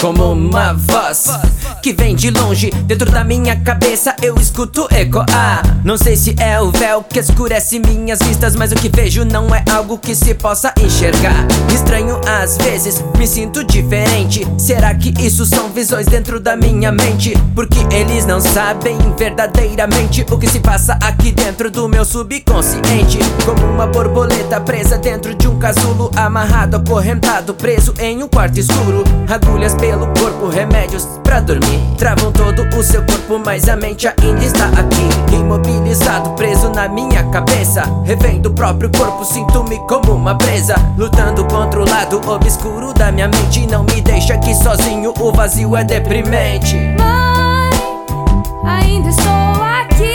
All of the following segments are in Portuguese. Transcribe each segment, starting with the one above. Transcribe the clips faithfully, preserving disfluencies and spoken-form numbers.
como uma voz que vem de longe. Dentro da minha cabeça eu escuto ecoar. Não sei se é o véu que escurece minhas vistas, mas o que vejo não é algo que se possa enxergar. Estranho às vezes, me sinto diferente. Será que isso são visões dentro da minha mente? Porque eles não sabem verdadeiramente o que se passa aqui dentro do meu subconsciente. Como uma borboleta presa dentro de um casulo, amarrado, acorrentado, preso em um quarto escuro. Agulhas pelo corpo, remédios pra dormir, travam todo o seu corpo, mas a mente ainda está aqui. Imobilizado, preso na minha cabeça, revendo o próprio corpo, sinto-me como uma presa, lutando contra o lado obscuro da minha mente. Não me deixa aqui sozinho, o vazio é deprimente. Mãe, ainda estou aqui.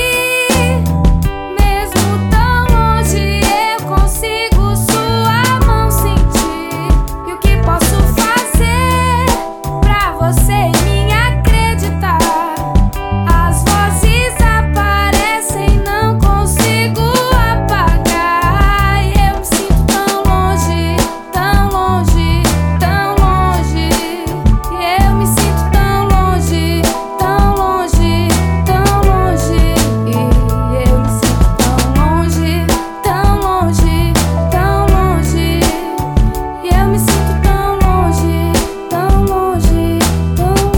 Mesmo tão longe, eu consigo sua mão sentir. E o que posso fazer pra você em mim acreditar? As vozes aparecem, não consigo apagar. E eu me sinto tão longe, tão longe, tão longe. E eu me sinto tão longe, tão longe, tão longe. E eu me sinto tão longe, tão longe, tão longe. E eu me sinto tão longe, tão longe, tão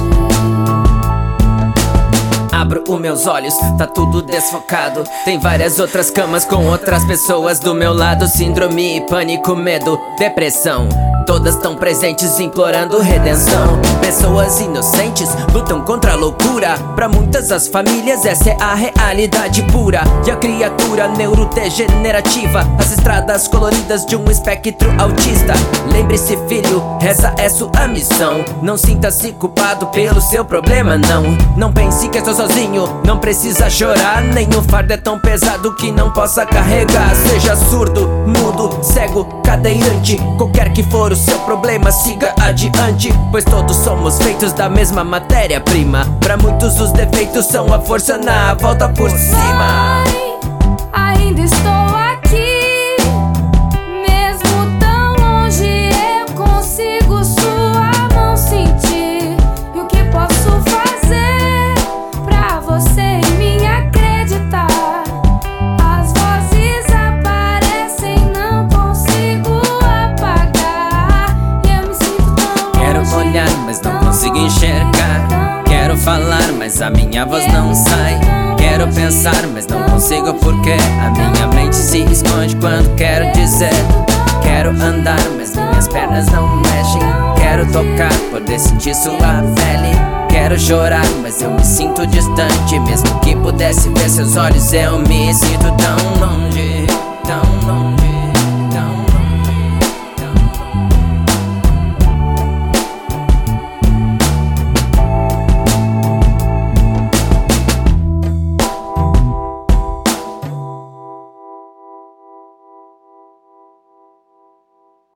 longe. Abro os meus olhos, tá tudo desfocado. Tem várias outras camas com outras pessoas do meu lado. Síndrome, pânico, medo, depressão, todas tão presentes implorando redenção. Pessoas inocentes lutam contra a loucura. Pra muitas as famílias essa é a realidade pura. E a criatura neurodegenerativa, as estradas coloridas de um espectro autista. Lembre-se, filho, essa é sua missão. Não sinta-se culpado pelo seu problema, não. Não pense que estou sozinho, não precisa chorar. Nenhum fardo é tão pesado que não possa carregar. Seja surdo, mudo, cego, cadeirante, qualquer que for o seu problema, siga adiante, pois todos somos feitos da mesma matéria-prima. Pra muitos os defeitos são a força na volta por cima. Mãe, ainda estou aqui. Mesmo tão longe, eu consigo sua mão sentir. E o que posso fazer pra você em mim acreditar? As vozes aparecem, não consigo apagar. E eu me sinto tão longe. Quero olhar, mas não consigo enxergar. Quero falar, mas a minha voz não sai. Quero pensar, mas não consigo porque a minha mente se esconde quando quero dizer. Quero andar, mas minhas pernas não mexem. Quero tocar, poder sentir sua pele. Quero chorar, mas eu me sinto distante. Mesmo que pudesse ver seus olhos, eu me sinto tão longe, tão longe.